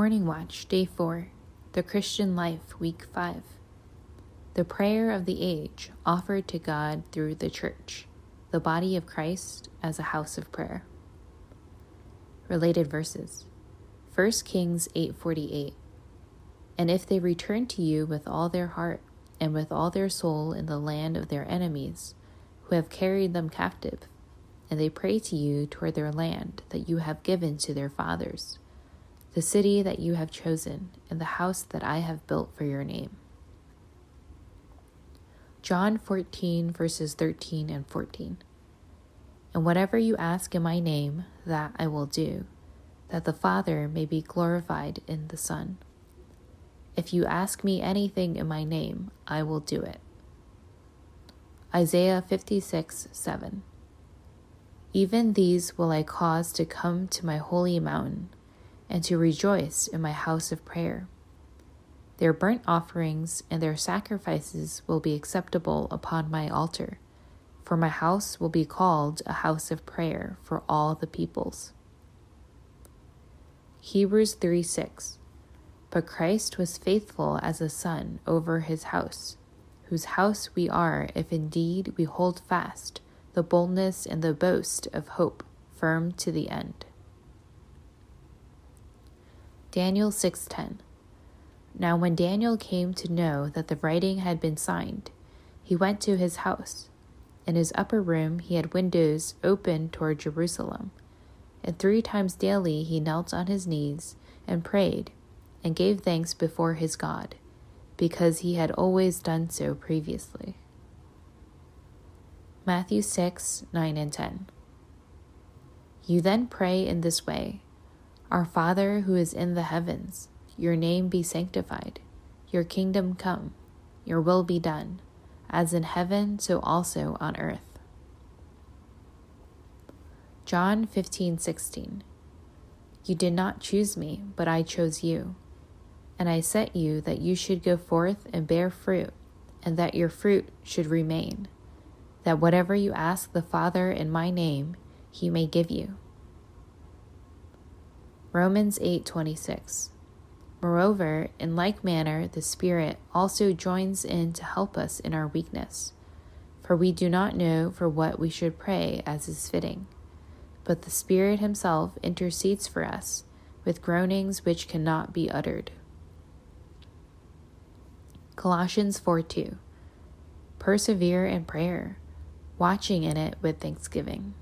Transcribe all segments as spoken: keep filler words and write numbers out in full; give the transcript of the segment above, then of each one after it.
Morning Watch, Day four, The Christian Life, Week five. The prayer of the age offered to God through the Church, the body of Christ as a house of prayer. Related verses. First Kings eight forty-eight. And if they return to you with all their heart and with all their soul in the land of their enemies, who have carried them captive, and they pray to you toward their land that you have given to their fathers, the city that you have chosen, and the house that I have built for your name. John fourteen, verses thirteen and fourteen. And whatever you ask in my name, that I will do, that the Father may be glorified in the Son. If you ask me anything in my name, I will do it. Isaiah fifty-six, seven. Even these will I cause to come to my holy mountain, and to rejoice in my house of prayer. Their burnt offerings and their sacrifices will be acceptable upon my altar, for my house will be called a house of prayer for all the peoples. Hebrews three six. But Christ was faithful as a son over his house, whose house we are if indeed we hold fast the boldness and the boast of hope firm to the end. Daniel six ten. Now when Daniel came to know that the writing had been signed, he went to his house. In his upper room he had windows open toward Jerusalem, and three times daily he knelt on his knees and prayed and gave thanks before his God, because he had always done so previously. Matthew six nine and ten. You then pray in this way: Our Father who is in the heavens, your name be sanctified, your kingdom come, your will be done, as in heaven, so also on earth. John fifteen sixteen. You did not choose me, but I chose you, and I set you that you should go forth and bear fruit, and that your fruit should remain, that whatever you ask the Father in my name, he may give you. Romans eight twenty-six. Moreover, in like manner, the Spirit also joins in to help us in our weakness. For we do not know for what we should pray as is fitting, but the Spirit himself intercedes for us with groanings which cannot be uttered. Colossians four two. Persevere in prayer, watching in it with thanksgiving.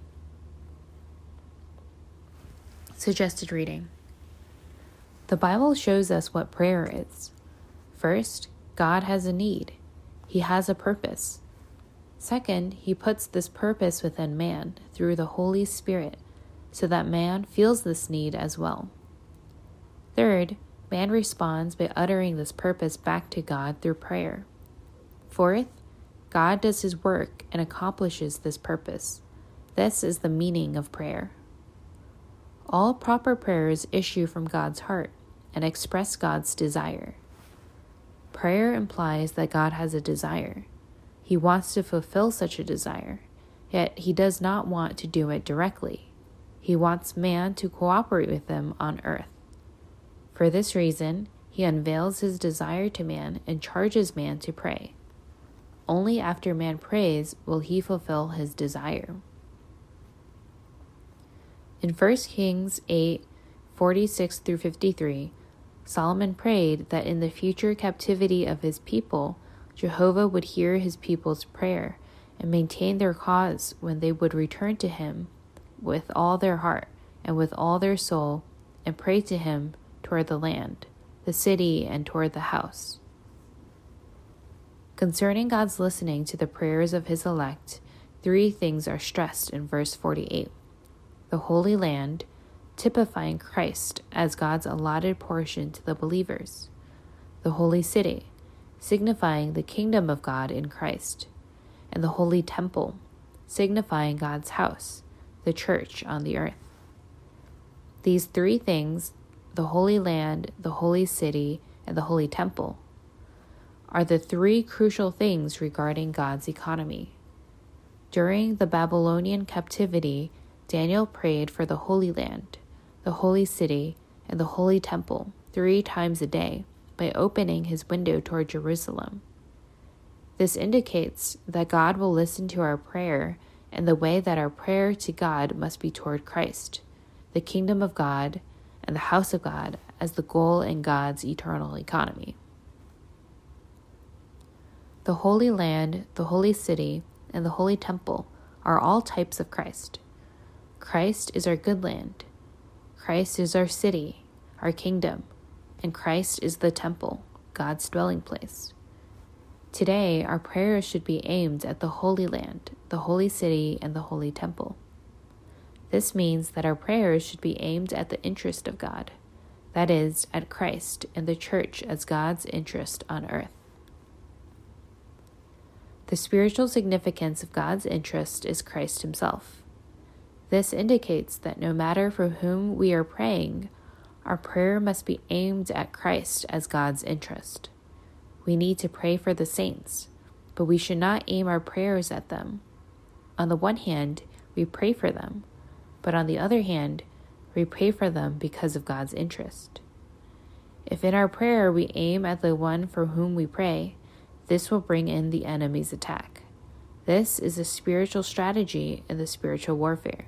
Suggested reading. The Bible shows us what prayer is. First, God has a need. He has a purpose. Second, he puts this purpose within man through the Holy Spirit, so that man feels this need as well. Third, man responds by uttering this purpose back to God through prayer. Fourth, God does his work and accomplishes this purpose. This is the meaning of prayer. All proper prayers issue from God's heart and express God's desire. Prayer implies that God has a desire. He wants to fulfill such a desire, yet he does not want to do it directly. He wants man to cooperate with him on earth. For this reason, he unveils his desire to man and charges man to pray. Only after man prays will he fulfill his desire. In First Kings eight forty-six through fifty-three, Solomon prayed that in the future captivity of his people, Jehovah would hear his people's prayer and maintain their cause when they would return to him with all their heart and with all their soul and pray to him toward the land, the city, and toward the house. Concerning God's listening to the prayers of his elect, three things are stressed in verse forty-eight. The Holy Land, typifying Christ as God's allotted portion to the believers. The Holy City, signifying the kingdom of God in Christ. And the Holy Temple, signifying God's house, the church on the earth. These three things, the Holy Land, the Holy City, and the Holy Temple, are the three crucial things regarding God's economy. During the Babylonian captivity, Daniel prayed for the Holy Land, the Holy City, and the Holy Temple three times a day by opening his window toward Jerusalem. This indicates that God will listen to our prayer, and the way that our prayer to God must be toward Christ, the kingdom of God, and the house of God as the goal in God's eternal economy. The Holy Land, the Holy City, and the Holy Temple are all types of Christ. Christ is our good land. Christ is our city, our kingdom, and Christ is the temple, God's dwelling place. Today, our prayers should be aimed at the Holy Land, the Holy City, and the Holy Temple. This means that our prayers should be aimed at the interest of God, that is, at Christ and the church as God's interest on earth. The spiritual significance of God's interest is Christ himself. This indicates that no matter for whom we are praying, our prayer must be aimed at Christ as God's interest. We need to pray for the saints, but we should not aim our prayers at them. On the one hand, we pray for them, but on the other hand, we pray for them because of God's interest. If in our prayer we aim at the one for whom we pray, this will bring in the enemy's attack. This is a spiritual strategy in the spiritual warfare.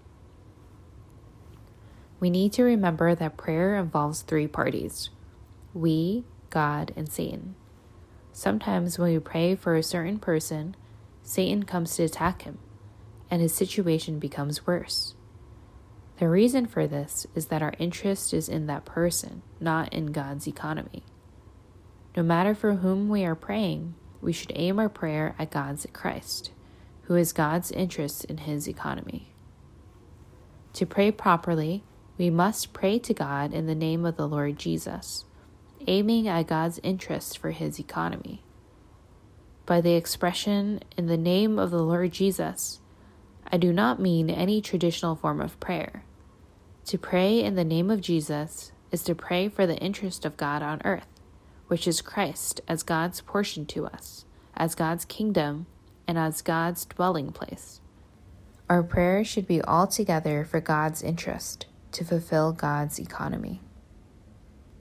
We need to remember that prayer involves three parties: we, God, and Satan. Sometimes when we pray for a certain person, Satan comes to attack him, and his situation becomes worse. The reason for this is that our interest is in that person, not in God's economy. No matter for whom we are praying, we should aim our prayer at God's Christ, who is God's interest in his economy. To pray properly, we must pray to God in the name of the Lord Jesus, aiming at God's interest for his economy. By the expression, in the name of the Lord Jesus, I do not mean any traditional form of prayer. To pray in the name of Jesus is to pray for the interest of God on earth, which is Christ as God's portion to us, as God's kingdom, and as God's dwelling place. Our prayers should be altogether for God's interest, to fulfill God's economy.